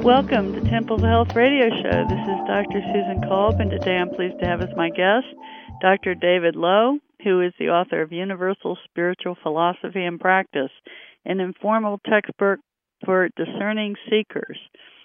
Welcome to Temples of Health Radio Show. This is Dr. Susan Kolb, and today I'm pleased to have as my guest Dr. David Lowe, who is the author of Universal Spiritual Philosophy and Practice, an informal textbook for discerning seekers.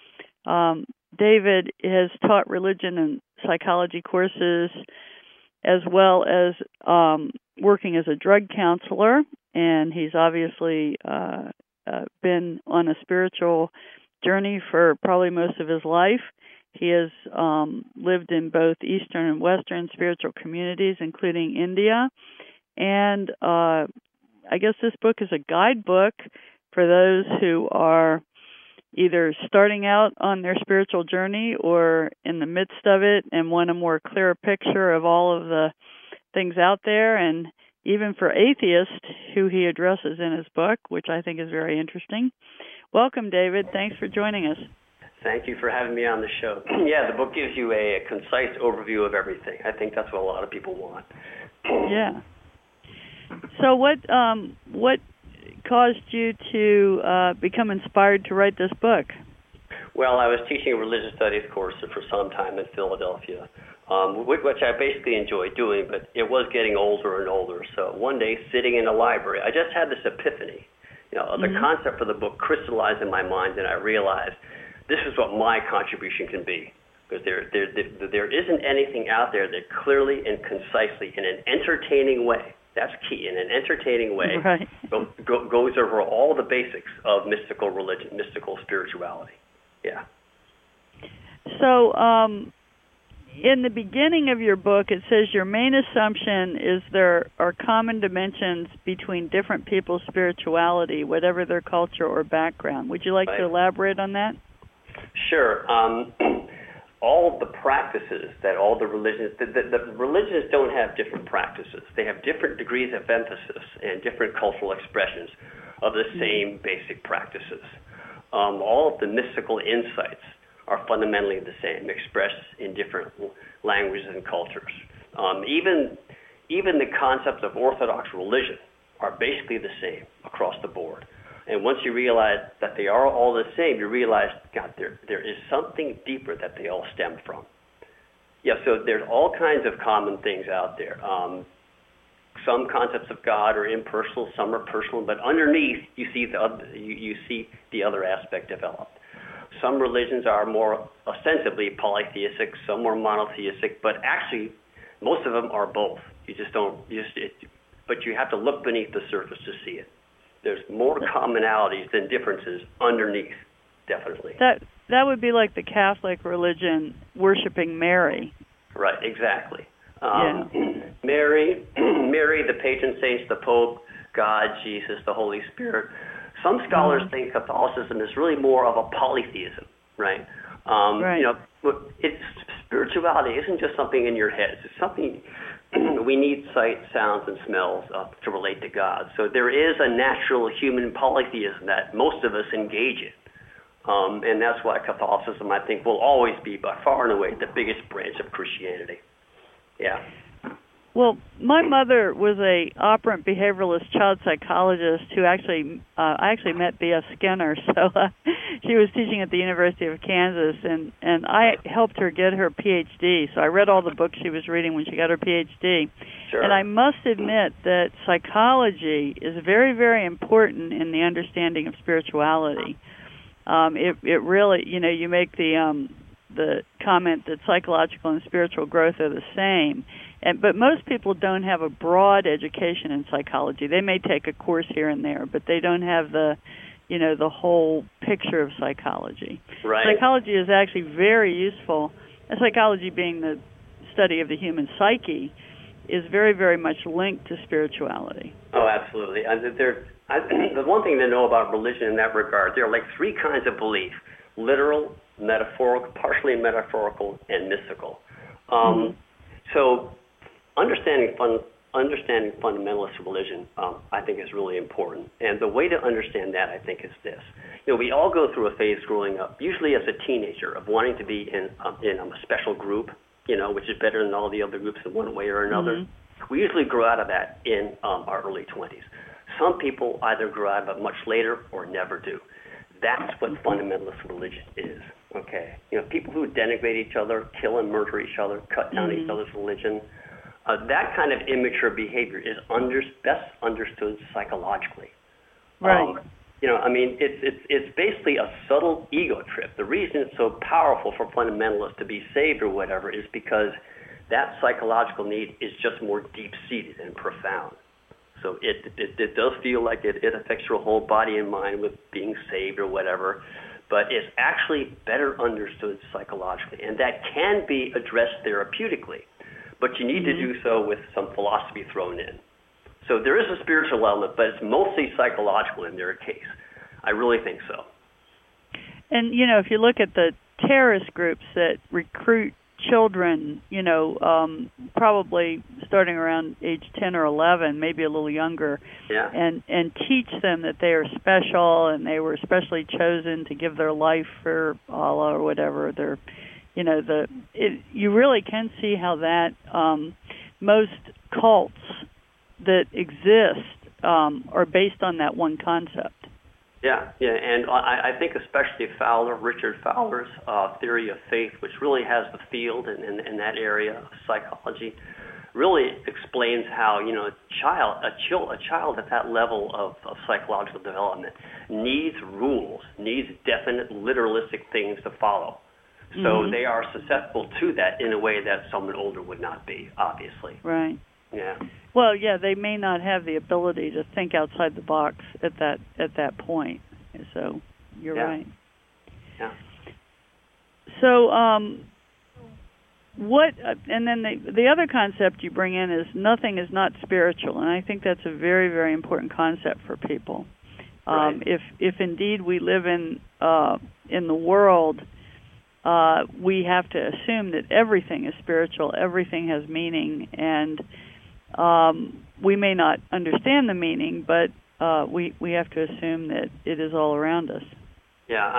David has taught religion and psychology courses as well as working as a drug counselor, and he's obviously been on a spiritual journey for probably most of his life. He has lived in both Eastern and Western spiritual communities, including India. And I guess this book is a guidebook for those who are either starting out on their spiritual journey or in the midst of it and want a more clearer picture of all of the things out there, and even for atheists who he addresses in his book, which I think is very interesting. Welcome, David. Thanks for joining us. Thank you for having me on the show. Yeah, the book gives you a concise overview of everything. I think that's what a lot of people want. Yeah. So what caused you to become inspired to write this book? Well, I was teaching a religious studies course for some time in Philadelphia, which I basically enjoyed doing, but it was getting older and older. So one day, sitting in a library, I just had this epiphany. The concept for the book crystallized in my mind, and I realized this is what my contribution can be. Because there isn't anything out there that clearly and concisely, in an entertaining way, that's key, in an entertaining way, right, goes over all the basics of mystical religion, mystical spirituality. Yeah. So, in the beginning of your book, it says your main assumption is there are common dimensions between different people's spirituality, whatever their culture or background. Would you like to elaborate on that? Sure. All the practices that all the religions, the religions don't have different practices. They have different degrees of emphasis and different cultural expressions of the same basic practices. All of the mystical insights are fundamentally the same, expressed in different languages and cultures. Even the concepts of Orthodox religion are basically the same across the board. And once you realize that they are all the same, you realize, God, there is something deeper that they all stem from. Yeah, so there's all kinds of common things out there. Some concepts of God are impersonal, some are personal, but underneath you see the other aspect developed. Some religions are more ostensibly polytheistic, some more monotheistic, but actually most of them are both. But you have to look beneath the surface to see it. There's more commonalities than differences underneath, definitely. That would be like the Catholic religion worshiping Mary. Right, exactly. Mary, the patron saints, the Pope, God, Jesus, the Holy Spirit. Some scholars think Catholicism is really more of a polytheism, right? Right. Spirituality isn't just something in your head. It's something we need sight, sounds, and smells to relate to God. So there is a natural human polytheism that most of us engage in. And that's why Catholicism, I think, will always be by far and away the biggest branch of Christianity. Yeah. Well, my mother was a operant behavioralist child psychologist who I actually met B.F. Skinner. So she was teaching at the University of Kansas, and I helped her get her Ph.D. So I read all the books she was reading when she got her Ph.D. Sure. And I must admit that psychology is very, very important in the understanding of spirituality. It really, you make the comment that psychological and spiritual growth are the same. But most people don't have a broad education in psychology. They may take a course here and there, but they don't have the whole picture of psychology. Right. Psychology is actually very useful. Psychology, being the study of the human psyche, is very, very much linked to spirituality. Oh, absolutely. The one thing to know about religion in that regard, there are like three kinds of belief: literal, metaphorical, partially metaphorical, and mystical. So understanding fundamentalist religion, I think, is really important. And the way to understand that, I think, is this. We all go through a phase growing up, usually as a teenager, of wanting to be in a special group, which is better than all the other groups in one way or another. We usually grow out of that in our early 20s. Some people either grow out of it much later or never do. That's what fundamentalist religion is. Okay, people who denigrate each other, kill and murder each other, cut down each other's religion, that kind of immature behavior is best understood psychologically. Right. It's basically a subtle ego trip. The reason it's so powerful for fundamentalists to be saved or whatever is because that psychological need is just more deep-seated and profound. So it does feel like it affects your whole body and mind with being saved or whatever, but it's actually better understood psychologically, and that can be addressed therapeutically, but you need to do so with some philosophy thrown in. So there is a spiritual element, but it's mostly psychological in their case. I really think so. And, if you look at the terrorist groups that recruit children, probably starting around age 10 or 11, maybe a little younger, and teach them that they are special and they were specially chosen to give their life for Allah or whatever. You really can see how that most cults that exist are based on that one concept. Yeah, and I think especially Richard Fowler's theory of faith, which really has the field in that area of psychology, really explains how a child at that level of psychological development needs rules, needs definite literalistic things to follow. So they are susceptible to that in a way that someone older would not be, obviously. Right. Yeah. Well, they may not have the ability to think outside the box at that point. So you're right. Yeah. So what? And then the other concept you bring in is nothing is not spiritual, and I think that's a very, very important concept for people. Right. If indeed we live in the world, we have to assume that everything is spiritual, everything has meaning, and we may not understand the meaning, but we have to assume that it is all around us. Yeah,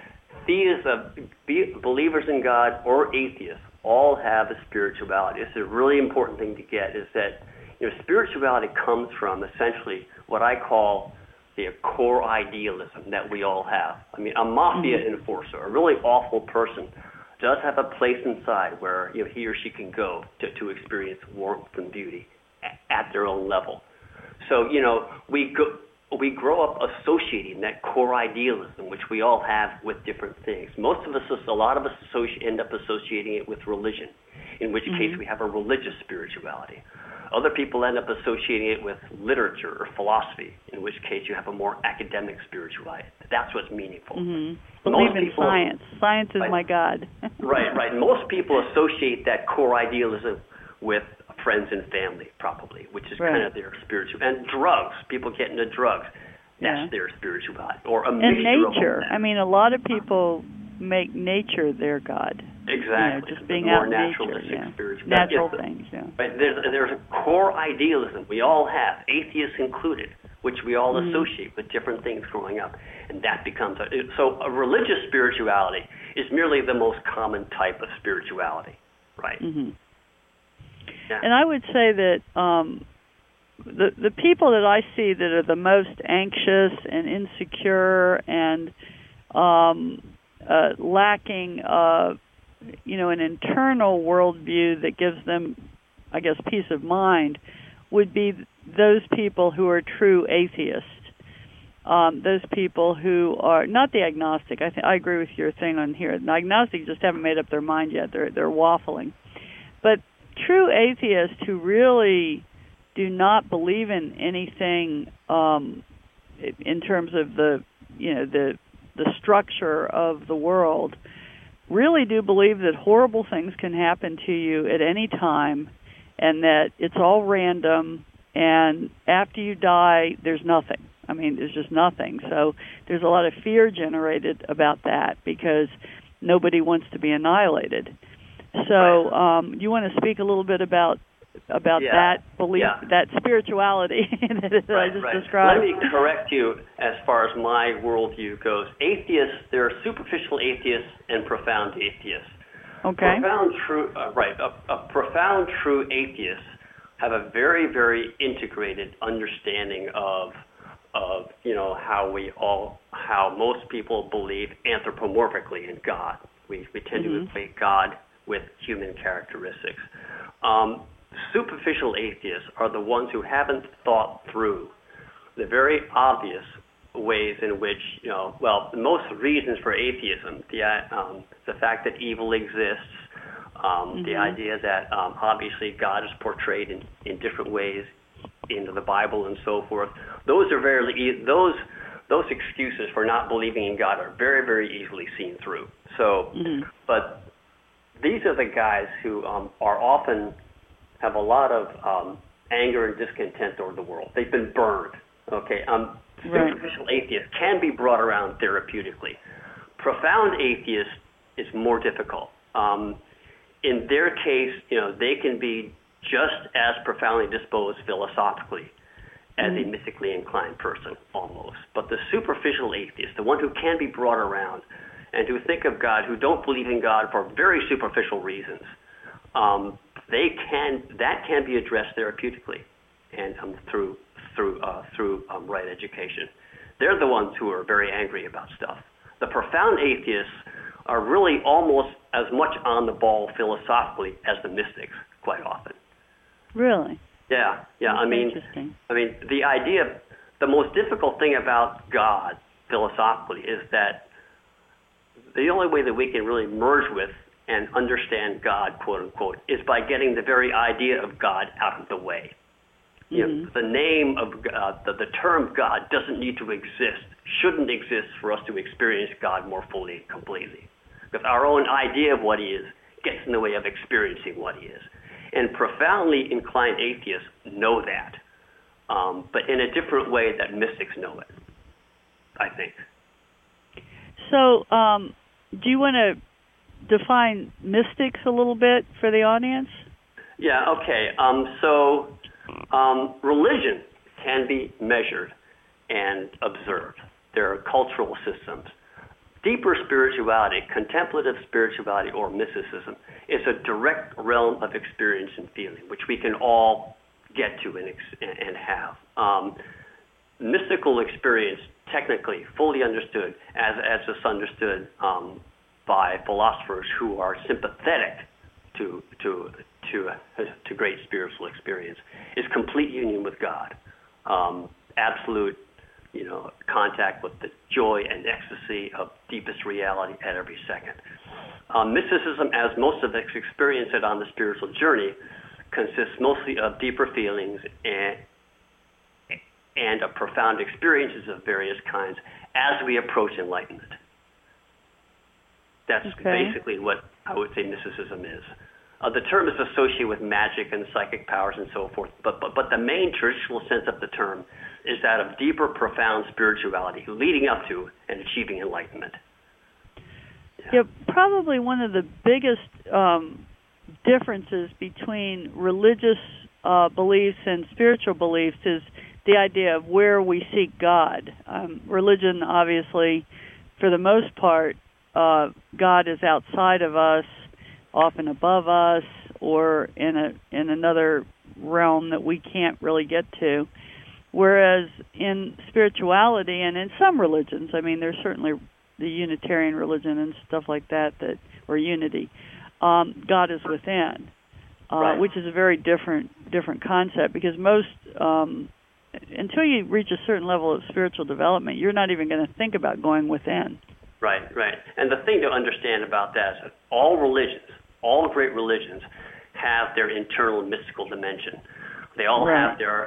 believers in God or atheists all have a spirituality. It's a really important thing to get, is that spirituality comes from essentially what I call the core idealism that we all have. A mafia enforcer, a really awful person, does have a place inside where he or she can go to experience warmth and beauty at their own level. So we grow up associating that core idealism, which we all have, with different things. A lot of us end up associating it with religion, in which case we have a religious spirituality. Other people end up associating it with literature or philosophy, in which case you have a more academic spirituality. That's what's meaningful. Believe in science. Science is my God. Right. Most people associate that core idealism with friends and family, probably, which is kind of their spiritual. And drugs. People get into drugs. That's their spirituality. Or a mixture and nature. of all that. A lot of people make nature their God. Exactly. Just being more out in naturalistic nature. spirituality. Natural things, Right. There's a core idealism we all have, atheists included, which we all associate with different things growing up. And that becomes so a religious spirituality is merely the most common type of spirituality. Right. Yeah. And I would say that the people that I see that are the most anxious and insecure and lacking an internal worldview that gives them, I guess, peace of mind, would be those people who are true atheists. Those people who are not the agnostic. I agree with your thing on here. The agnostics just haven't made up their mind yet. They're waffling. But true atheists who really do not believe in anything in terms of the structure of the world really do believe that horrible things can happen to you at any time, and that it's all random, and after you die there's nothing. There's just nothing. So there's a lot of fear generated about that because nobody wants to be annihilated. So you want to speak a little bit about that belief, that spirituality that I just described? Let me correct you as far as my worldview goes. Atheists, there are superficial atheists and profound atheists. Okay. Profound true atheists have a very, very integrated understanding of of how most people believe anthropomorphically in God. We tend to equate God with human characteristics. Superficial atheists are the ones who haven't thought through the very obvious ways in which, most reasons for atheism, the fact that evil exists, the idea that obviously God is portrayed in different ways into the Bible and so forth. Those are those excuses for not believing in God are very, very easily seen through. So, but these are the guys who are often have a lot of anger and discontent toward the world. They've been burned. Okay, superficial atheists can be brought around therapeutically. Profound atheists is more difficult. In their case, they can be just as profoundly disposed philosophically as a mystically inclined person, almost. But the superficial atheist, the one who can be brought around and who think of God, who don't believe in God for very superficial reasons, that can be addressed therapeutically and through right education. They're the ones who are very angry about stuff. The profound atheists are really almost as much on the ball philosophically as the mystics, quite often. Really? Yeah. That's interesting. The idea, the most difficult thing about God philosophically is that the only way that we can really merge with and understand God, quote unquote, is by getting the very idea of God out of the way. The name of God, the term God doesn't need to exist, shouldn't exist for us to experience God more fully and completely. Because our own idea of what he is gets in the way of experiencing what he is. And profoundly inclined atheists know that, but in a different way that mystics know it, I think. So, do you want to define mystics a little bit for the audience? Yeah, okay. Religion can be measured and observed. There are cultural systems. Deeper spirituality, contemplative spirituality, or mysticism is a direct realm of experience and feeling, which we can all get to and have. Mystical experience, technically, fully understood, as is understood by philosophers who are sympathetic to great spiritual experience, is complete union with God, absolute, contact with the joy and ecstasy of deepest reality at every second. Mysticism, as most of us experience it on the spiritual journey, consists mostly of deeper feelings and of profound experiences of various kinds as we approach enlightenment. That's basically what I would say mysticism is. The term is associated with magic and psychic powers and so forth, but the main traditional sense of the term is that of deeper, profound spirituality leading up to and achieving enlightenment. Yeah, probably one of the biggest differences between religious beliefs and spiritual beliefs is the idea of where we seek God. Religion, obviously, for the most part, God is outside of us, often above us, or in another realm that we can't really get to. Whereas in spirituality and in some religions, there's certainly the Unitarian religion and stuff like that, or unity, God is within, which is a very different concept, because most, until you reach a certain level of spiritual development, you're not even going to think about going within. Right. And the thing to understand about that is that all great religions have their internal mystical dimension. They all have their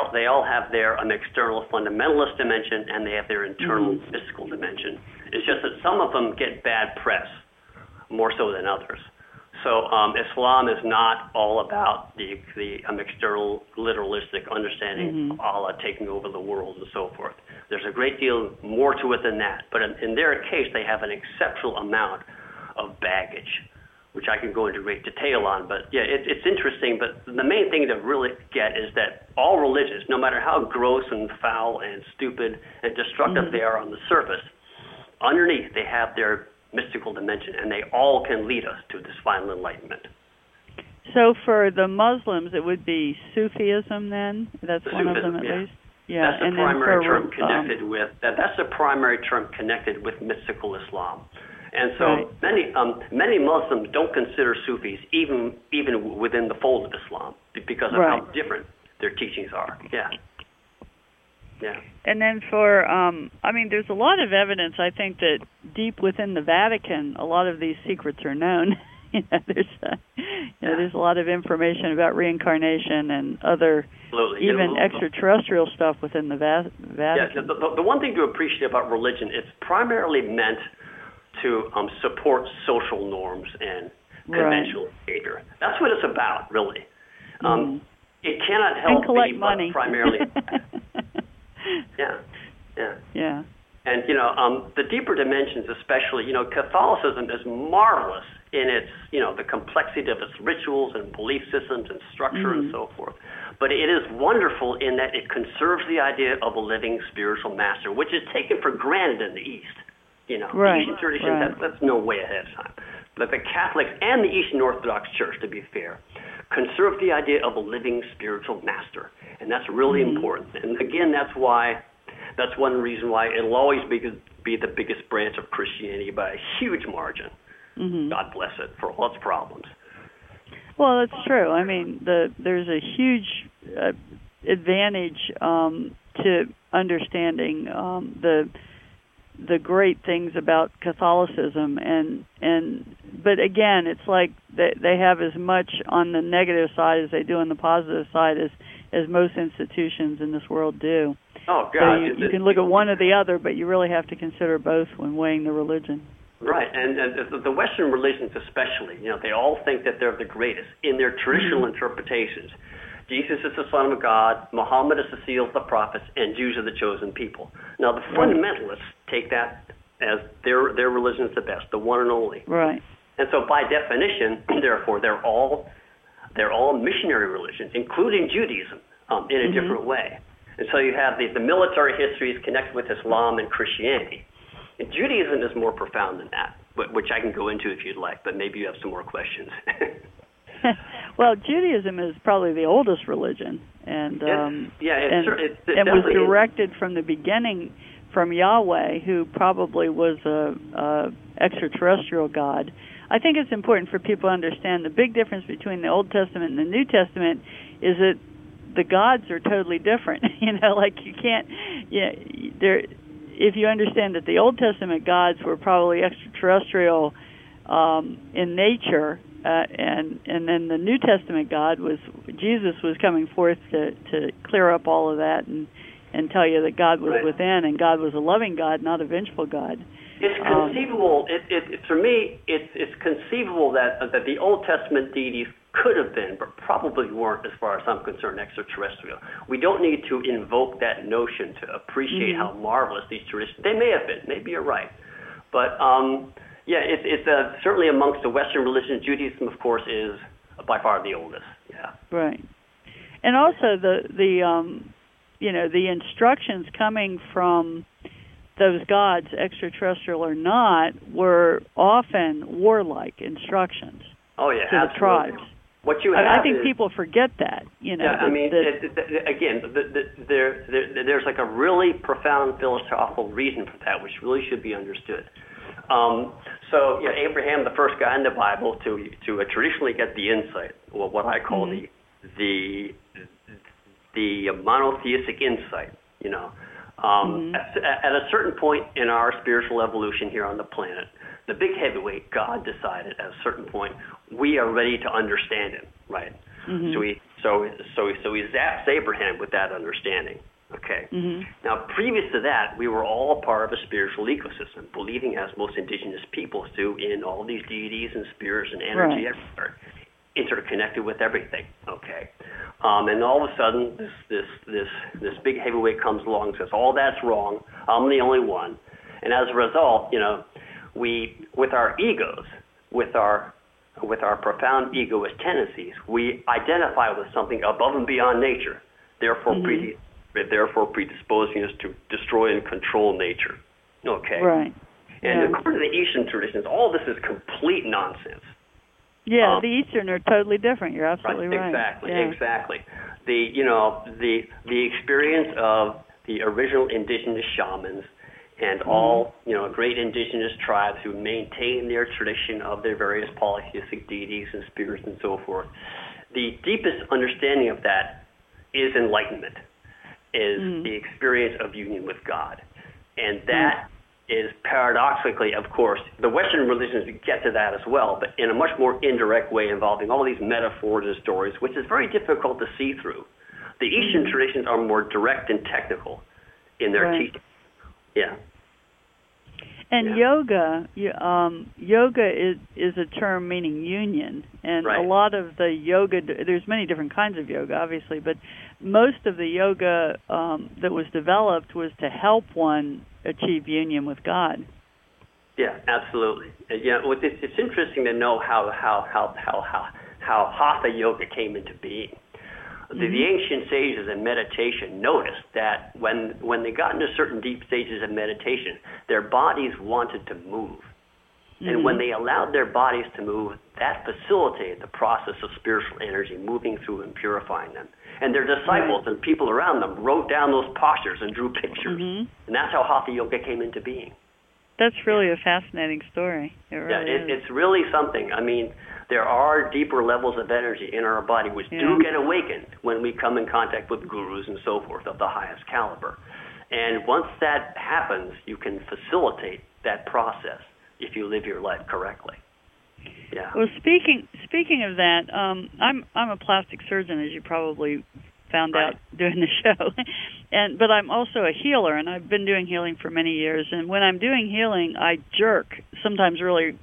external fundamentalist dimension, and they have their internal mystical dimension. It's just that some of them get bad press, more so than others. So Islam is not all about the external literalistic understanding of Allah taking over the world and so forth. There's a great deal more to it than that. But in their case, they have an exceptional amount of baggage, which I can go into great detail on. But yeah, it's interesting. But the main thing to really get is that all religions, no matter how gross and foul and stupid and destructive they are on the surface, underneath they have their mystical dimension, and they all can lead us to this final enlightenment. So for the Muslims, it would be Sufism then? That's one of them at least? Yeah, that's the primary term connected with that's the primary term connected with mystical Islam. And so many Muslims don't consider Sufis even within the fold of Islam because of how different their teachings are. Yeah. Yeah. And then for, there's a lot of evidence, I think, that deep within the Vatican, a lot of these secrets are known. There's a lot of information about reincarnation and other, even extraterrestrial stuff within the Vatican. Yeah, the one thing to appreciate about religion, it's primarily meant to support social norms and conventional behavior. That's what it's about, really. It cannot help and collect money. Primarily. Yeah. And, the deeper dimensions especially, Catholicism is marvelous in its, the complexity of its rituals and belief systems and structure and so forth. But it is wonderful in that it conserves the idea of a living spiritual master, which is taken for granted in the East. The Eastern tradition, that's no way ahead of time. But the Catholics and the Eastern Orthodox Church, to be fair, conserve the idea of a living spiritual master. And that's really important. And again, that's one reason why it'll always be the biggest branch of Christianity by a huge margin. God bless it for all its problems. Well, that's true. I mean, there's a huge advantage to understanding the great things about Catholicism, but again, it's like they have as much on the negative side as they do on the positive side as most institutions in this world do. Oh God! So you can look at one or the other, but you really have to consider both when weighing the religion. Right, and the Western religions especially, they all think that they're the greatest in their traditional interpretations. Jesus is the Son of God, Muhammad is the seal of the prophets, and Jews are the chosen people. Now, the fundamentalists take that as their religion is the best, the one and only. Right. And so, by definition, therefore, they're all missionary religions, including Judaism, in a different way. And so you have the military histories connected with Islam and Christianity. And Judaism is more profound than that, which I can go into if you'd like, but maybe you have some more questions. Well, Judaism is probably the oldest religion, and was directed from the beginning from Yahweh, who probably was a extraterrestrial god. I think it's important for people to understand the big difference between the Old Testament and the New Testament is that the gods are totally different. You can't. If you understand that the Old Testament gods were probably extraterrestrial in nature, and then the New Testament God Jesus was coming forth to clear up all of that and tell you that God was within, and God was a loving God, not a vengeful God. It's conceivable. For me, it's conceivable that the Old Testament deities could have been, but probably weren't, as far as I'm concerned, extraterrestrial. We don't need to invoke that notion to appreciate how marvelous these traditions. They may have been. Maybe you're right, but it's certainly amongst the Western religions. Judaism, of course, is by far the oldest. Yeah. Right, and also the instructions coming from those gods, extraterrestrial or not, were often warlike instructions. Oh yeah, to the tribes. What you have I think people forget that. There's like a really profound philosophical reason for that, which really should be understood. Abraham, the first guy in the Bible to traditionally get the insight, or what I call the monotheistic insight. At a certain point in our spiritual evolution here on the planet, the big heavyweight, God, decided at a certain point we are ready to understand Him, right? So he zaps Abraham with that understanding. Okay. Now, previous to that, we were all part of a spiritual ecosystem, believing, as most indigenous peoples do, in all these deities and spirits and energy everywhere, interconnected with everything. Okay. And all of a sudden, this big heavyweight comes along and says, "All that's wrong. I'm the only one." And as a result, we, with our egos, with our profound egoist tendencies, we identify with something above and beyond nature, therefore predisposing us to destroy and control nature. Okay. Right. And according to the Eastern traditions, all this is complete nonsense. Yeah, the Eastern are totally different. You're absolutely right. Exactly, exactly. the experience of the original indigenous shamans and all great indigenous tribes who maintain their tradition of their various polytheistic deities and spirits and so forth. The deepest understanding of that is enlightenment, is the experience of union with God. And that is paradoxically, of course, the Western religions get to that as well, but in a much more indirect way involving all these metaphors and stories, which is very difficult to see through. The Eastern traditions are more direct and technical in their teaching. Yeah. And yoga is a term meaning union, and a lot of the yoga, there's many different kinds of yoga, obviously, but most of the yoga that was developed was to help one achieve union with God. Yeah, absolutely. It's interesting to know how Hatha yoga came into being. The ancient sages in meditation noticed that when they got into certain deep stages of meditation, their bodies wanted to move. And when they allowed their bodies to move, that facilitated the process of spiritual energy moving through and purifying them. And their disciples and people around them wrote down those postures and drew pictures. And that's how Hatha yoga came into being. That's really a fascinating story. It's really something. I mean, there are deeper levels of energy in our body which do get awakened when we come in contact with gurus and so forth of the highest caliber. And once that happens, you can facilitate that process if you live your life correctly. Yeah. Well, speaking of that, I'm a plastic surgeon, as you probably found out doing the show, but I'm also a healer, and I've been doing healing for many years. And when I'm doing healing, I jerk, sometimes really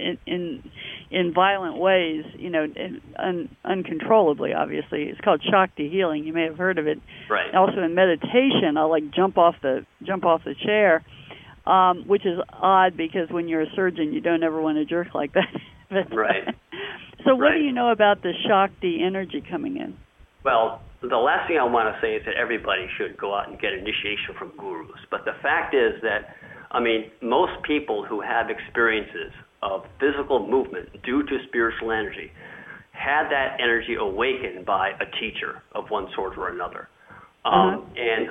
in violent ways, uncontrollably. Obviously, it's called Shakti healing. You may have heard of it. Right. Also in meditation, I'll jump off the chair, which is odd because when you're a surgeon, you don't ever want to jerk like that. Right. So what do you know about the Shakti energy coming in? Well, the last thing I want to say is that everybody should go out and get initiation from gurus. But the fact is that, most people who have experiences of physical movement due to spiritual energy had that energy awakened by a teacher of one sort or another. And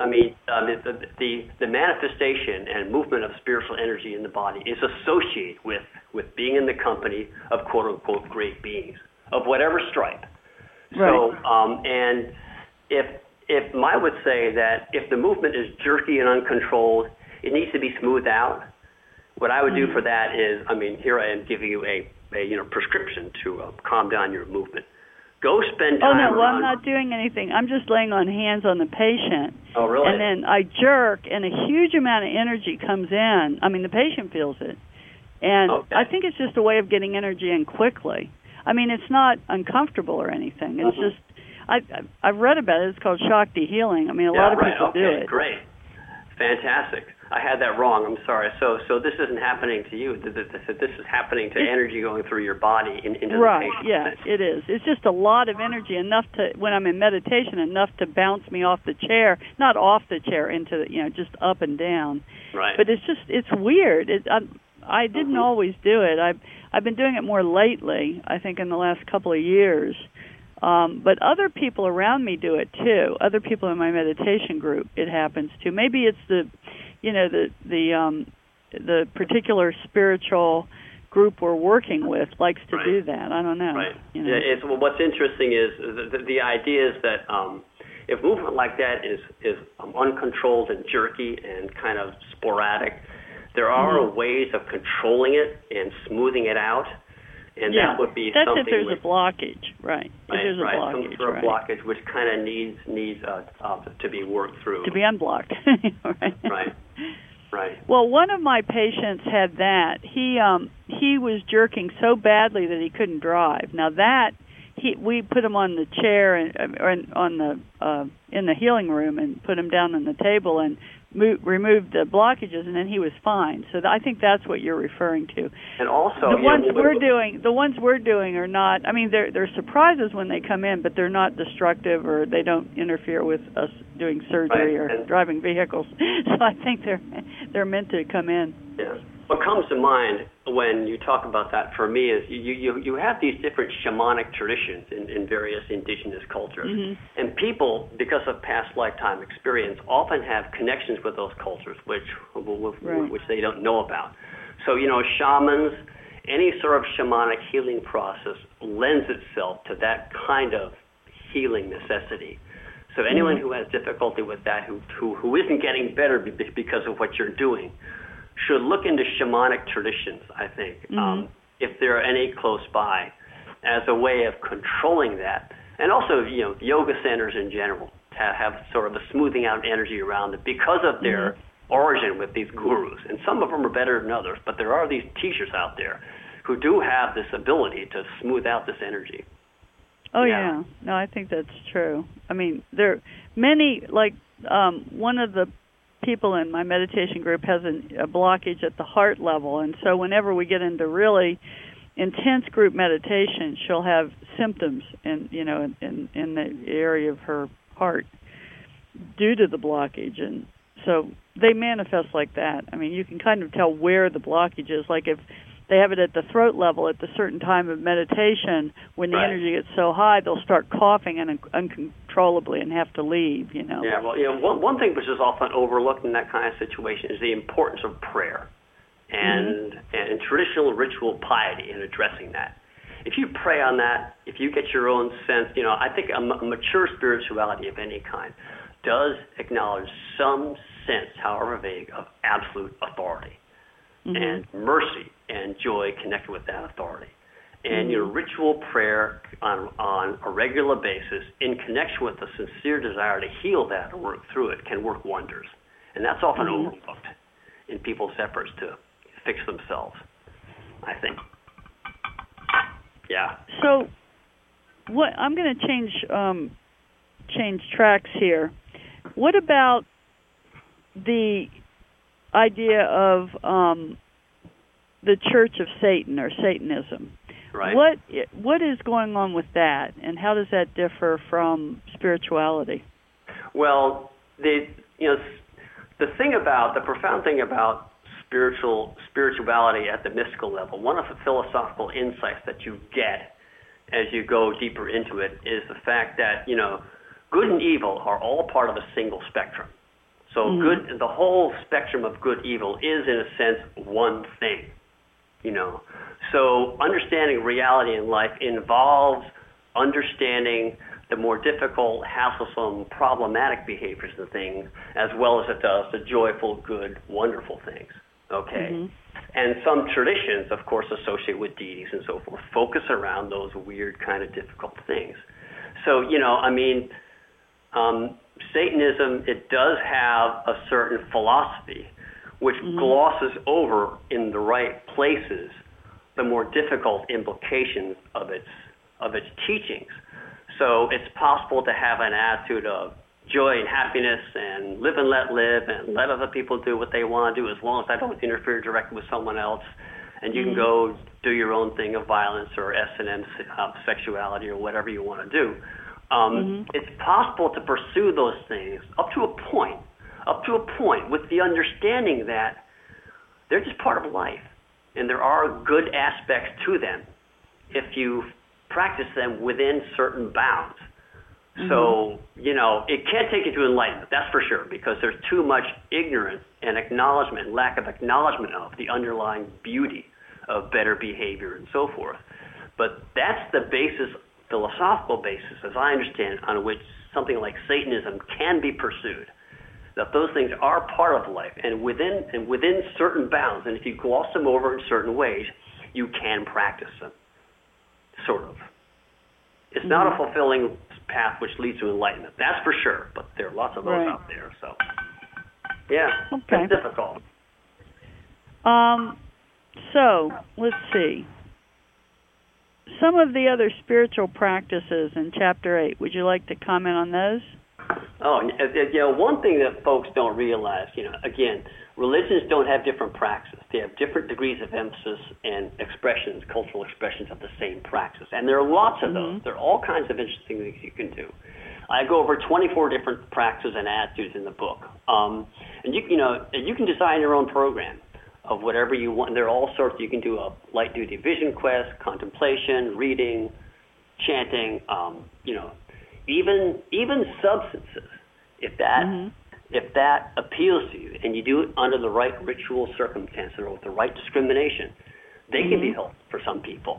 the manifestation and movement of spiritual energy in the body is associated with being in the company of quote unquote great beings of whatever stripe. Right. So, and if I would say that if the movement is jerky and uncontrolled, it needs to be smoothed out. What I would do for that is, here I am giving you a prescription to calm down your movement. Go spend time. I'm not doing anything. I'm just laying on hands on the patient. Oh, really? And then I jerk, and a huge amount of energy comes in. The patient feels it. And I think it's just a way of getting energy in quickly. It's not uncomfortable or anything. It's just, I've read about it. It's called Shakti healing. A lot of people do it. Great. Fantastic. I had that wrong. I'm sorry. So this isn't happening to you. This is happening to energy going through your body into the patient. Yeah, it is. It's just a lot of energy, enough to, when I'm in meditation, enough to bounce me off the chair, not off the chair, into the, just up and down. Right. But it's weird. I didn't always do it. I've been doing it more lately, I think in the last couple of years. But other people around me do it too. Other people in my meditation group, it happens to. Maybe it's the particular spiritual group we're working with likes to do that. I don't know. Right. What's interesting is the idea is that if movement like that is uncontrolled and jerky and kind of sporadic, there are ways of controlling it and smoothing it out. And that would be that's something. If there's a blockage, right? If there's a blockage, some sort of blockage, which kind of needs to be worked through. To be unblocked, right. Right. Well, one of my patients had that. He was jerking so badly that he couldn't drive. Now we put him on the chair or in the healing room and put him down on the table and removed the blockages, and then he was fine. So I think that's what you're referring to. And also, the ones we're doing are not. They're surprises when they come in, but they're not destructive or they don't interfere with us doing surgery or driving vehicles. So I think they're meant to come in. Yeah. what comes to mind when you talk about that for me is you have these different shamanic traditions in various indigenous cultures. And people, because of past lifetime experience, often have connections with those cultures which they don't know about. So, shamans, any sort of shamanic healing process lends itself to that kind of healing necessity. So anyone who has difficulty with that, who isn't getting better because of what you're doing, should look into shamanic traditions, I think, if there are any close by, as a way of controlling that. And also, yoga centers in general have sort of a smoothing out energy around it because of their origin with these gurus. And some of them are better than others, but there are these teachers out there who do have this ability to smooth out this energy. Oh, yeah. No, I think that's true. I mean, there are many, like one of the people in my meditation group has a blockage at the heart level, and so whenever we get into really intense group meditation, she'll have symptoms in the area of her heart due to the blockage, and so they manifest like that. I mean, you can kind of tell where the blockage is. Like if they have it at the throat level at the certain time of meditation, when the energy gets so high, they'll start coughing uncontrollably and have to leave, Yeah, well, one thing which is often overlooked in that kind of situation is the importance of prayer and traditional ritual piety in addressing that. If you pray on that, if you get your own sense, I think a mature spirituality of any kind does acknowledge some sense, however vague, of absolute authority and mercy and joy connected with that authority. And your ritual prayer on a regular basis in connection with a sincere desire to heal that or work through it can work wonders. And that's often overlooked in people's efforts to fix themselves, I think. Yeah. So what I'm going to change tracks here. What about the idea of the Church of Satan or Satanism? Right. What is going on with that, and how does that differ from spirituality? Well, the profound thing about spirituality at the mystical level, one of the philosophical insights that you get as you go deeper into it is the fact that good and evil are all part of a single spectrum. So the whole spectrum of good evil is in a sense one thing. So understanding reality in life involves understanding the more difficult, hassle-some, problematic behaviors and things, as well as it does the joyful, good, wonderful things. Okay? And some traditions, of course, associated with deities and so forth, focus around those weird kind of difficult things. So, Satanism, it does have a certain philosophy which glosses over in the right places the more difficult implications of its teachings. So it's possible to have an attitude of joy and happiness and live and let live and let other people do what they want to do as long as I don't interfere directly with someone else. And you can go do your own thing of violence or S&M sexuality or whatever you want to do. It's possible to pursue those things up to a point with the understanding that they're just part of life and there are good aspects to them if you practice them within certain bounds. So, it can't take you to enlightenment, that's for sure, because there's too much ignorance and lack of acknowledgement of the underlying beauty of better behavior and so forth. But that's the philosophical basis, as I understand, on which something like Satanism can be pursued. That those things are part of life and within certain bounds, and if you gloss them over in certain ways, you can practice them, sort of. It's not a fulfilling path which leads to enlightenment, that's for sure, but there are lots of those out there, so. Yeah, it's difficult. So, let's see. Some of the other spiritual practices in Chapter 8, would you like to comment on those? Oh, one thing that folks don't realize, again, religions don't have different practices. They have different degrees of emphasis and expressions, cultural expressions of the same practice. And there are lots of those. There are all kinds of interesting things you can do. I go over 24 different practices and attitudes in the book. And you can design your own program. of whatever you want. There are all sorts. You can do a light duty vision quest, contemplation, reading, chanting. Even substances. If that appeals to you, and you do it under the right ritual circumstances or with the right discrimination, they can be helpful for some people.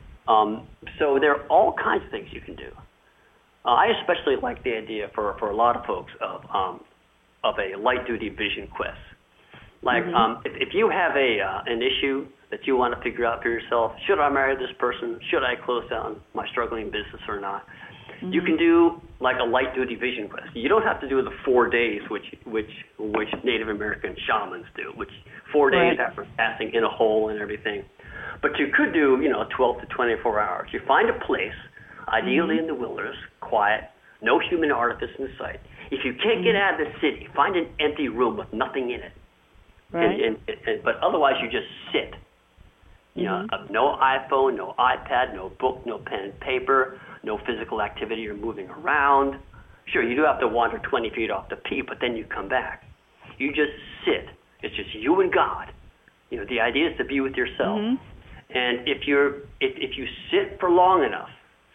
So there are all kinds of things you can do. I especially like the idea for a lot of folks of a light duty vision quest. Like if you have an issue that you want to figure out for yourself, should I marry this person? Should I close down my struggling business or not? You can do like a light duty vision quest. You don't have to do the 4 days which Native American shamans do, which 4 days after passing in a hole and everything. But you could do 12 to 24 hours. You find a place, ideally in the wilderness, quiet, no human artifice in sight. If you can't get out of the city, find an empty room with nothing in it. But otherwise, you just sit. No iPhone, no iPad, no book, no pen and paper, no physical activity or moving around. Sure, you do have to wander 20 feet off the pee, but then you come back. You just sit. It's just you and God. The idea is to be with yourself. And if you sit for long enough,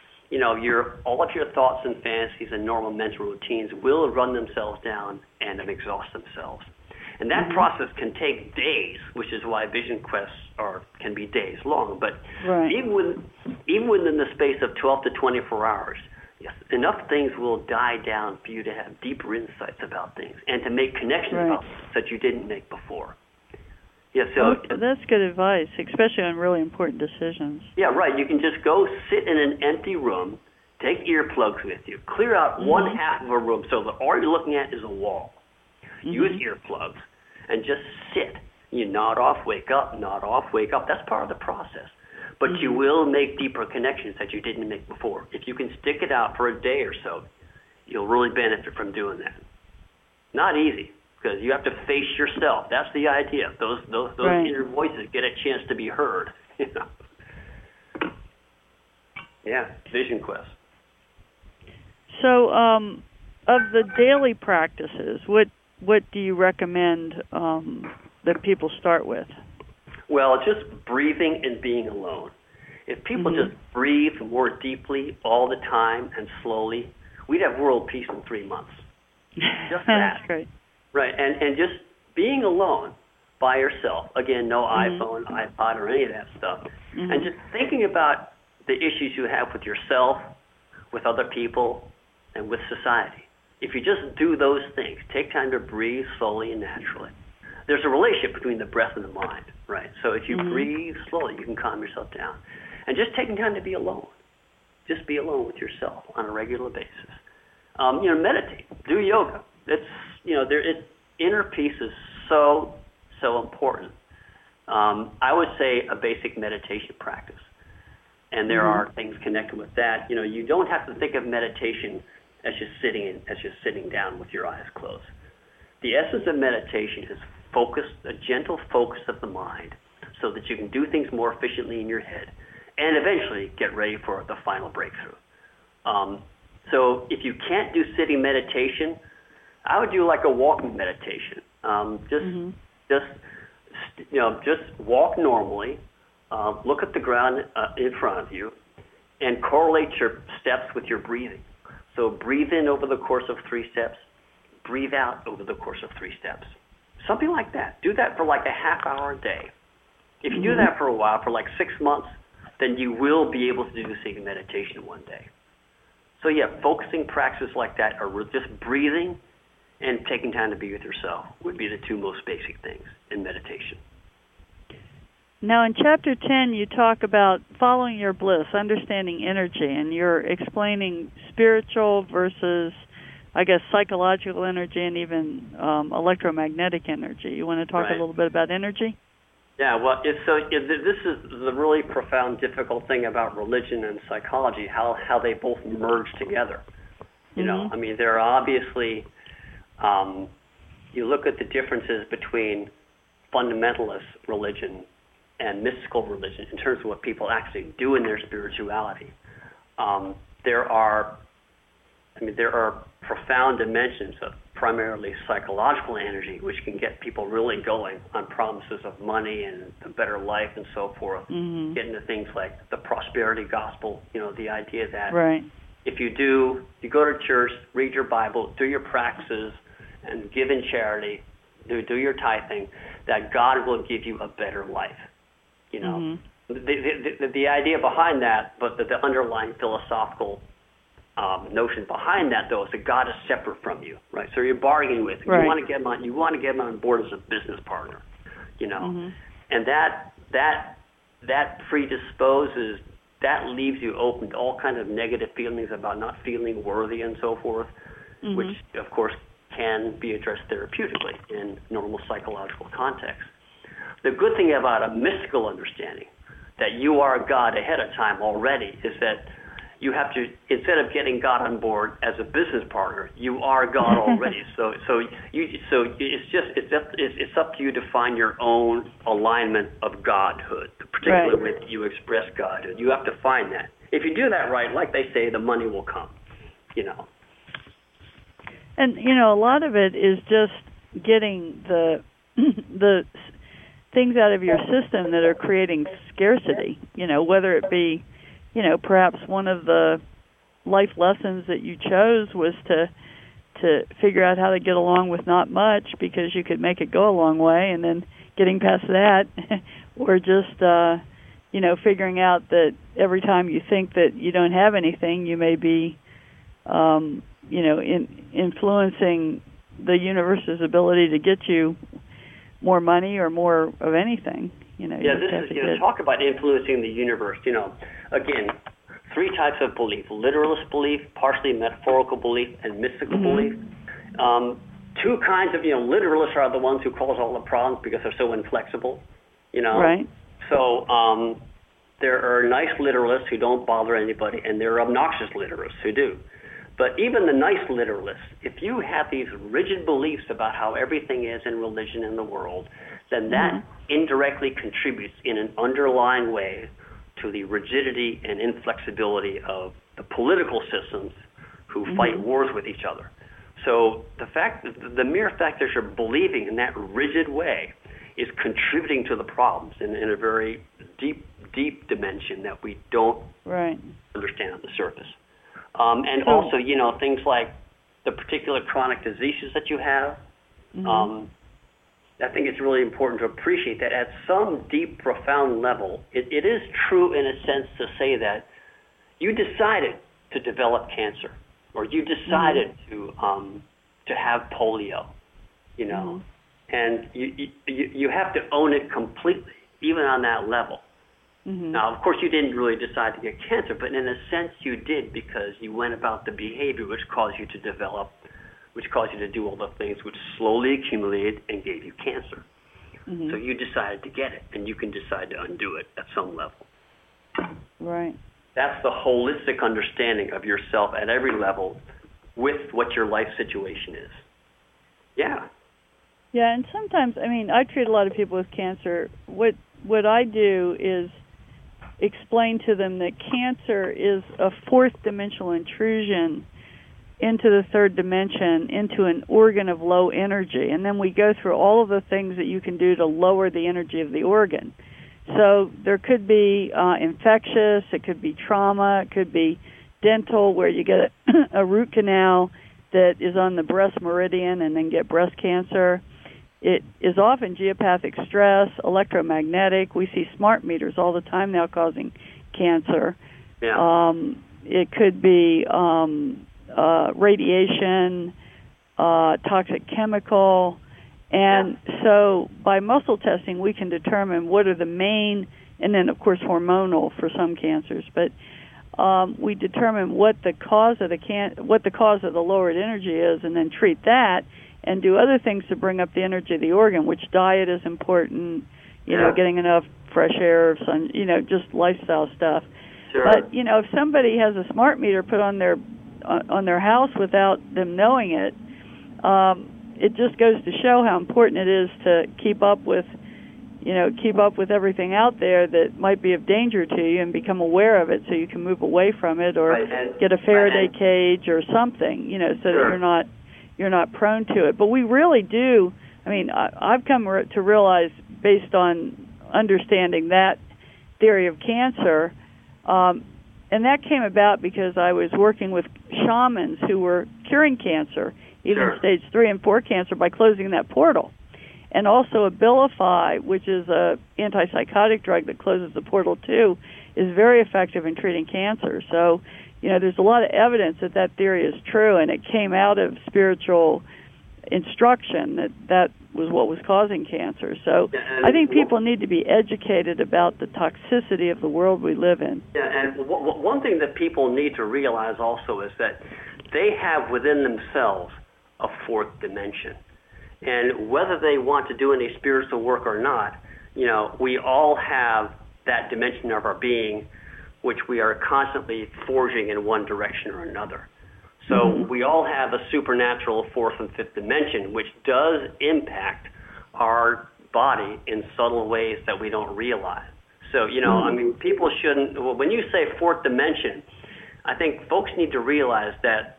all of your thoughts and fantasies and normal mental routines will run themselves down and exhaust themselves. And that process can take days, which is why vision quests can be days long. But even within the space of 12 to 24 hours, enough things will die down for you to have deeper insights about things and to make connections about things that you didn't make before. Yeah, so that's good advice, especially on really important decisions. Yeah, right. You can just go sit in an empty room, take earplugs with you, clear out one half of a room so that all you're looking at is a wall. Use earplugs and just sit. You nod off, wake up, nod off, wake up. That's part of the process. But you will make deeper connections that you didn't make before. If you can stick it out for a day or so, you'll really benefit from doing that. Not easy, because you have to face yourself. That's the idea. Those inner voices get a chance to be heard. Yeah, vision quest. So, of the daily practices, what do you recommend that people start with? Well, just breathing and being alone. If people just breathe more deeply all the time and slowly, we'd have world peace in 3 months. Just that. That's great. Right, and just being alone by yourself. Again, no iPhone, iPod, or any of that stuff. And just thinking about the issues you have with yourself, with other people, and with society. If you just do those things, take time to breathe slowly and naturally. There's a relationship between the breath and the mind, right? So if you breathe slowly, you can calm yourself down. And just taking time to be alone. Just be alone with yourself on a regular basis. Meditate. Do yoga. Inner peace is so important. I would say a basic meditation practice. And there are things connected with that. You don't have to think of meditation as just sitting down with your eyes closed. The essence of meditation is a gentle focus of the mind so that you can do things more efficiently in your head and eventually get ready for the final breakthrough. So if you can't do sitting meditation, I would do like a walking meditation. Just walk normally, look at the ground in front of you, and correlate your steps with your breathing. So breathe in over the course of 3 steps, breathe out over the course of 3 steps. Something like that. Do that for like a half hour a day. If you do that for a while, for like 6 months, then you will be able to do sitting meditation one day. So yeah, focusing practices like that are just breathing and taking time to be with yourself would be the 2 most basic things in meditation. Now, in Chapter 10, you talk about following your bliss, understanding energy, and you're explaining spiritual versus, I guess, psychological energy and even electromagnetic energy. You want to talk a little bit about energy? Yeah, well, this is the really profound, difficult thing about religion and psychology, how they both merge together. I mean, there are obviously, you look at the differences between fundamentalist religion and mystical religion in terms of what people actually do in their spirituality. There are profound dimensions of primarily psychological energy, which can get people really going on promises of money and a better life and so forth. Mm-hmm. Get into things like the prosperity gospel, the idea that right. if you go to church, read your Bible, do your practices, and give in charity, do your tithing, that God will give you a better life. Mm-hmm. The idea behind that, but the underlying philosophical notion behind that, though, is that God is separate from you, right? So you're bargaining with him. Right. You want to get him on board as a business partner, Mm-hmm. and that predisposes, that leaves you open to all kinds of negative feelings about not feeling worthy and so forth, Mm-hmm. which of course can be addressed therapeutically in normal psychological context. The good thing about a mystical understanding that you are God ahead of time already is that you have to, instead of getting God on board as a business partner, you are God already. So it's up to you to find your own alignment of godhood, particularly right. when you express godhood. You have to find that. If you do that right, like they say, the money will come. And a lot of it is just getting the things out of your system that are creating scarcity. Whether it be, perhaps one of the life lessons that you chose was to figure out how to get along with not much because you could make it go a long way, and then getting past that, or just figuring out that every time you think that you don't have anything, you may be influencing the universe's ability to get you more money or more of anything. Talk about influencing the universe. Again, three types of belief: literalist belief, partially metaphorical belief, and mystical belief. Two kinds of, literalists are the ones who cause all the problems because they're so inflexible. Right. So there are nice literalists who don't bother anybody, and there are obnoxious literalists who do. But even the nice literalists, if you have these rigid beliefs about how everything is in religion in the world, then that indirectly contributes in an underlying way to the rigidity and inflexibility of the political systems who fight wars with each other. So the mere fact that you're believing in that rigid way is contributing to the problems in a very deep dimension that we don't understand on the surface. And also, things like the particular chronic diseases that you have. I think it's really important to appreciate that at some deep, profound level, it is true in a sense to say that you decided to develop cancer, or you decided to have polio, and you have to own it completely, even on that level. Now, of course, you didn't really decide to get cancer, but in a sense you did, because you went about the behavior which caused you to develop, which caused you to do all the things which slowly accumulated and gave you cancer. So you decided to get it, and you can decide to undo it at some level. Right. That's the holistic understanding of yourself at every level with what your life situation is. Yeah. Yeah, and sometimes, I treat a lot of people with cancer. What I do is explain to them that cancer is a fourth dimensional intrusion into the third dimension, into an organ of low energy. And then we go through all of the things that you can do to lower the energy of the organ. So there could be infectious, it could be trauma, it could be dental, where you get a root canal that is on the breast meridian and then get breast cancer. It is often geopathic stress, electromagnetic. We see smart meters all the time now causing cancer. Yeah. It could be radiation, toxic chemical. And so by muscle testing, we can determine what are the main, and then, of course, hormonal for some cancers. But we determine what the cause of the lowered energy is, and then treat that, and do other things to bring up the energy of the organ, which diet is important, getting enough fresh air, sun, just lifestyle stuff. Sure. But, if somebody has a smart meter put on their house without them knowing it, it just goes to show how important it is to keep up with everything out there that might be of danger to you, and become aware of it so you can move away from it, or get a Faraday cage or something, so that you're not you're not prone to it. But we really do. I mean, I've come to realize, based on understanding that theory of cancer, and that came about because I was working with shamans who were curing cancer, even stage 3 and 4 cancer, by closing that portal. And also Abilify, which is a antipsychotic drug that closes the portal too, is very effective in treating cancer. So, there's a lot of evidence that that theory is true, and it came out of spiritual instruction that was what was causing cancer. So I think people need to be educated about the toxicity of the world we live in. Yeah, and one thing that people need to realize also is that they have within themselves a fourth dimension. And whether they want to do any spiritual work or not, we all have that dimension of our being which we are constantly forging in one direction or another. So we all have a supernatural fourth and fifth dimension, which does impact our body in subtle ways that we don't realize. So, I mean, people shouldn't, when you say fourth dimension, I think folks need to realize that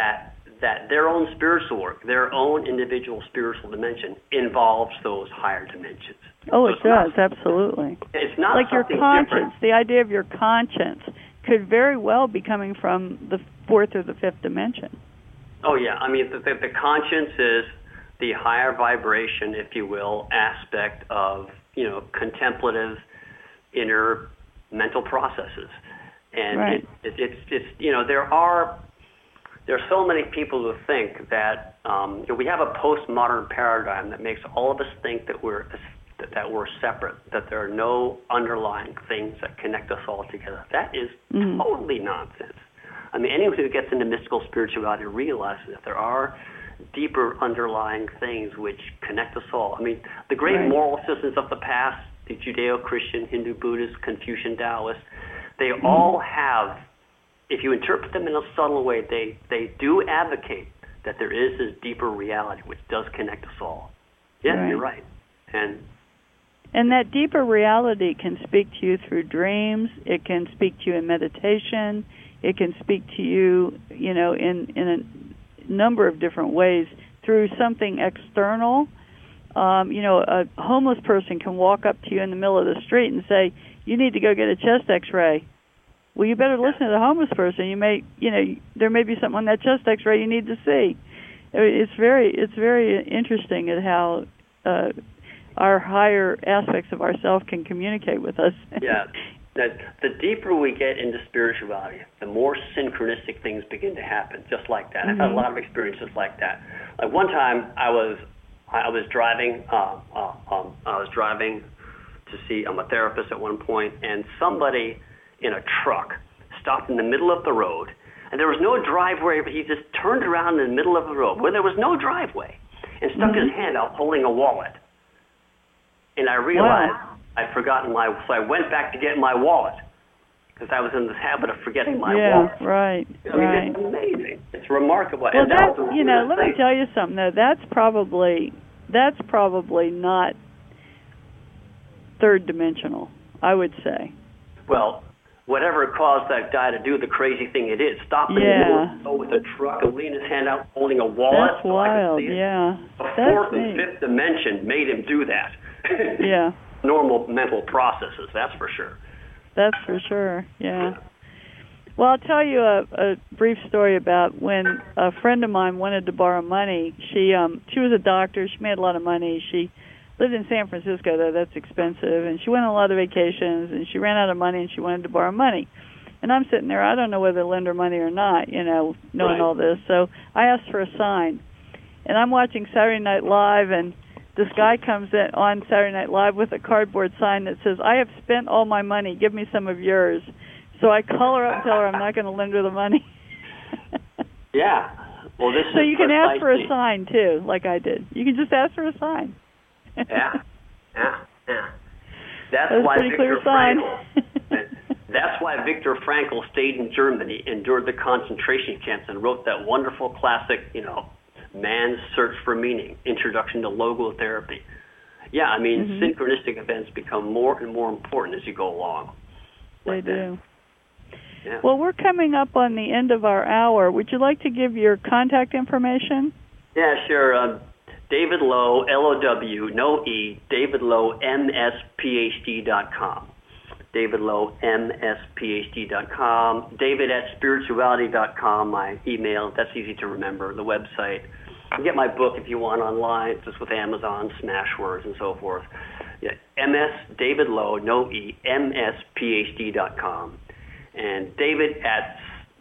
their own spiritual work, their own individual spiritual dimension involves those higher dimensions. Oh, it does, absolutely. It's not like your conscience, different. The idea of your conscience could very well be coming from the fourth or the fifth dimension. Oh, yeah. I mean, the conscience is the higher vibration, if you will, aspect of, contemplative inner mental processes. And right. it's there are so many people who think that we have a postmodern paradigm that makes all of us think that we're separate, that there are no underlying things that connect us all together. That is totally nonsense. I mean, anyone who gets into mystical spirituality realizes that there are deeper underlying things which connect us all. I mean, the great moral systems of the past, the Judeo-Christian, Hindu, Buddhist, Confucian, Taoist, they all have, if you interpret them in a subtle way, they do advocate that there is this deeper reality which does connect us all. Yeah, you're right. And that deeper reality can speak to you through dreams. It can speak to you in meditation. It can speak to you, in a number of different ways through something external. A homeless person can walk up to you in the middle of the street and say, "You need to go get a chest X-ray." Well, you better listen to the homeless person. There may be something on that chest X-ray you need to see. It's very interesting at how our higher aspects of ourselves can communicate with us. Yeah. The deeper we get into spirituality, the more synchronistic things begin to happen, just like that. I've had a lot of experiences like that. Like one time, I was driving. I was driving to see. I'm a therapist at one point, and somebody in a truck stopped in the middle of the road, and there was no driveway. But he just turned around in the middle of the road where there was no driveway, and stuck his hand out holding a wallet. And I realized I'd forgotten so I went back to get my wallet because I was in the habit of forgetting my wallet. Yeah, right. I mean, it's amazing. It's remarkable. Well, let me tell you something though. That's probably not third dimensional, I would say. Well, whatever caused that guy to do the crazy thing it is, stop in the middle of the road with a truck and lean his hand out holding a wallet. That's wild, yeah. The fourth and fifth dimension made him do that. Yeah. Normal mental processes, that's for sure. That's for sure, yeah. Well, I'll tell you a brief story about when a friend of mine wanted to borrow money. She was a doctor. She made a lot of money. She lived in San Francisco, though. That's expensive. And she went on a lot of vacations, and she ran out of money, and she wanted to borrow money. And I'm sitting there. I don't know whether to lend her money or not, knowing all this. So I asked for a sign. And I'm watching Saturday Night Live, and this guy comes in on Saturday Night Live with a cardboard sign that says, "I have spent all my money. Give me some of yours." So I call her up and tell her I'm not going to lend her the money. Yeah. Well, so you can ask for a sign, too, like I did. You can just ask for a sign. Yeah. That's why Viktor That's why Viktor Frankl stayed in Germany, endured the concentration camps, and wrote that wonderful classic, Man's Search for Meaning, Introduction to Logotherapy. Yeah, I mean, synchronistic events become more and more important as you go along. They do. Yeah. Well, we're coming up on the end of our hour. Would you like to give your contact information? Yeah, sure. David Lowe, L-O-W, no E, David Lowe, MSPhD.com. David Lowe, MSPhD.com. David@spirituality.com, my email. That's easy to remember. The website. You can get my book if you want online, just with Amazon, Smashwords, and so forth. Yeah, David Lowe, no E, MSPhD.com. And David at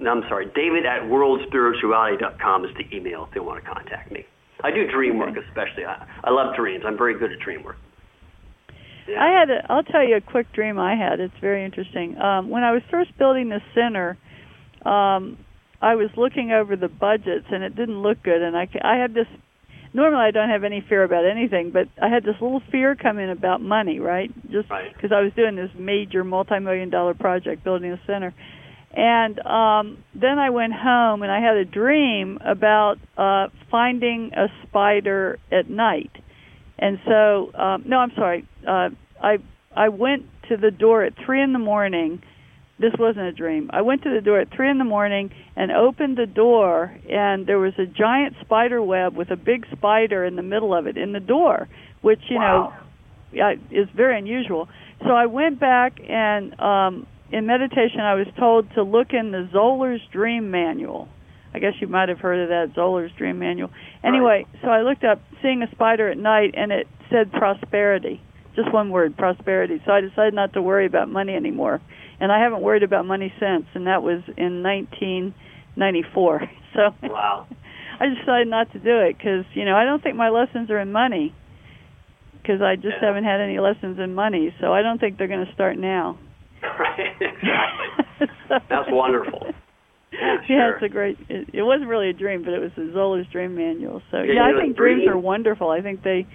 worldspirituality.com is the email if they want to contact me. I do dream work especially. I love dreams. I'm very good at dream work. Yeah. I'll tell you a quick dream I had. It's very interesting. When I was first building the center, I was looking over the budgets, and it didn't look good. And I had this, normally I don't have any fear about anything, but I had this little fear come in about money, right? Just because I was doing this major multi-million-dollar project, building the center. And then I went home, and I had a dream about finding a spider at night. And so, no, I'm sorry. I went to the door at 3 in the morning. This wasn't a dream. I went to the door at 3 in the morning and opened the door, and there was a giant spider web with a big spider in the middle of it in the door, which, you know, is very unusual. So I went back, and in meditation I was told to look in the Zoller's Dream Manual. I guess you might have heard of that, Zoller's Dream Manual. Anyway, so I looked up Seeing a Spider at Night, and it said prosperity. Just one word, prosperity. So I decided not to worry about money anymore. And I haven't worried about money since, and that was in 1994. So wow. I decided not to do it because, you know, I don't think my lessons are in money because I just haven't had any lessons in money. So I don't think they're going to start now. Right, exactly. That's wonderful. Yeah, it's a great. It wasn't really a dream, but it was the Zoller's Dream Manual. So yeah, I think dreams are wonderful. I think they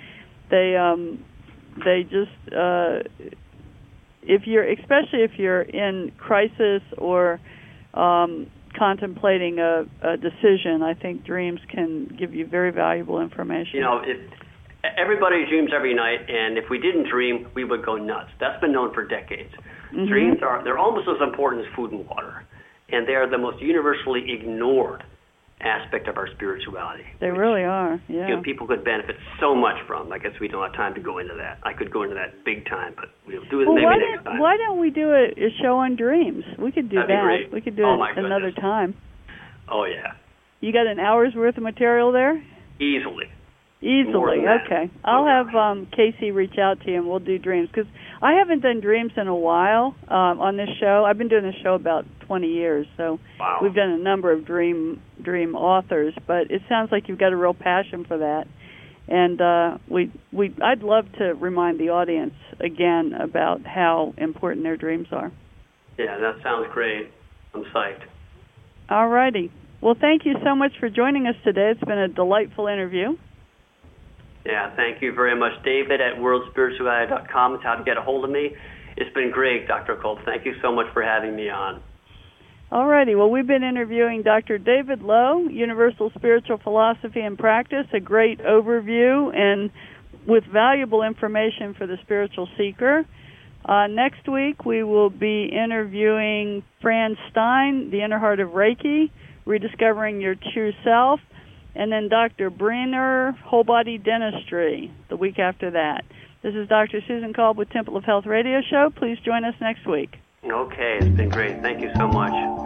just especially if you're in crisis or contemplating a decision, I think dreams can give you very valuable information. You know, everybody dreams every night, and if we didn't dream, we would go nuts. That's been known for decades. Mm-hmm. Dreams they're almost as important as food and water, and they are the most universally ignored aspect of our spirituality. They really are, yeah. You know, people could benefit so much from. I guess we don't have time to go into that. I could go into that big time, but we'll do it maybe next time. Why don't we do a show on dreams? We could do That'd be great. We could do it another time. Oh, yeah. You got an hour's worth of material there? Easily. Okay. I'll have Casey reach out to you, and we'll do dreams, because I haven't done dreams in a while on this show. I've been doing this show about 20 years, so we've done a number of dream authors, but it sounds like you've got a real passion for that. And I'd love to remind the audience again about how important their dreams are. Yeah, that sounds great. I'm psyched. All righty. Well, thank you so much for joining us today. It's been a delightful interview. Yeah, thank you very much. David at worldspirituality.com is how to get a hold of me. It's been great, Dr. Kolb. Thank you so much for having me on. All righty. Well, we've been interviewing Dr. David Lowe, Universal Spiritual Philosophy and Practice, a great overview and with valuable information for the spiritual seeker. Next week, we will be interviewing Fran Stein, The Inner Heart of Reiki, Rediscovering Your True Self, and then Dr. Briner, Whole Body Dentistry, the week after that. This is Dr. Susan Kolb with Temple of Health Radio Show. Please join us next week. Okay, it's been great. Thank you so much.